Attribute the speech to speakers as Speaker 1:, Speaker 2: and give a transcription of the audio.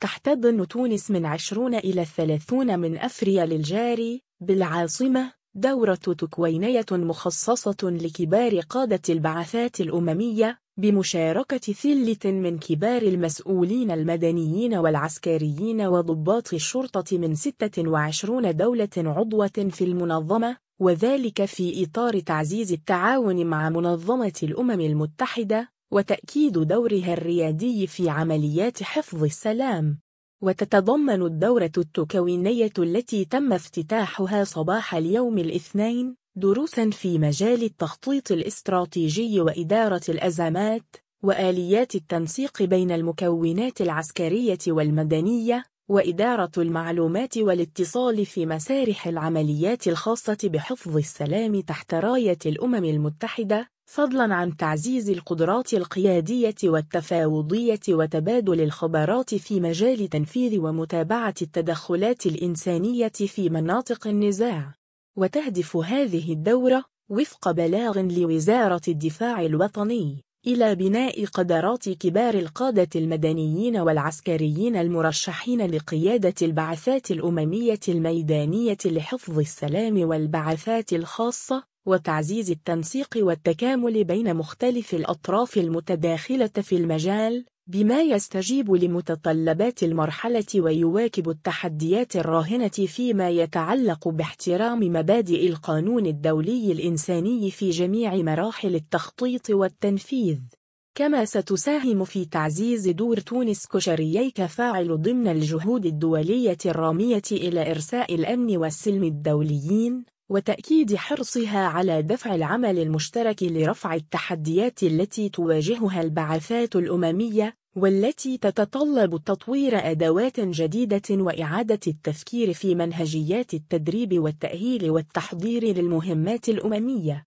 Speaker 1: تحتضن تونس من 20 إلى 30 من أفريل الجاري بالعاصمة دورة تكوينية مخصصة لكبار قادة البعثات الأممية بمشاركة ثلة من كبار المسؤولين المدنيين والعسكريين وضباط الشرطة من 26 دولة عضوة في المنظمة، وذلك في إطار تعزيز التعاون مع منظمة الأمم المتحدة وتأكيد دورها الريادي في عمليات حفظ السلام. وتتضمن الدورة التكوينية التي تم افتتاحها صباح اليوم الاثنين دروساً في مجال التخطيط الاستراتيجي وإدارة الأزمات وآليات التنسيق بين المكونات العسكرية والمدنية وإدارة المعلومات والاتصال في مسارح العمليات الخاصة بحفظ السلام تحت راية الأمم المتحدة، فضلاً عن تعزيز القدرات القيادية والتفاوضية وتبادل الخبرات في مجال تنفيذ ومتابعة التدخلات الإنسانية في مناطق النزاع. وتهدف هذه الدورة وفق بلاغ لوزارة الدفاع الوطني إلى بناء قدرات كبار القادة المدنيين والعسكريين المرشحين لقيادة البعثات الأممية الميدانية لحفظ السلام والبعثات الخاصة، وتعزيز التنسيق والتكامل بين مختلف الأطراف المتداخلة في المجال بما يستجيب لمتطلبات المرحلة ويواكب التحديات الراهنة فيما يتعلق باحترام مبادئ القانون الدولي الإنساني في جميع مراحل التخطيط والتنفيذ. كما ستساهم في تعزيز دور تونس كشريي كفاعل ضمن الجهود الدولية الرامية إلى إرساء الأمن والسلم الدوليين، وتأكيد حرصها على دفع العمل المشترك لرفع التحديات التي تواجهها البعثات الأممية، والتي تتطلب تطوير أدوات جديدة وإعادة التفكير في منهجيات التدريب والتأهيل والتحضير للمهمات الأممية.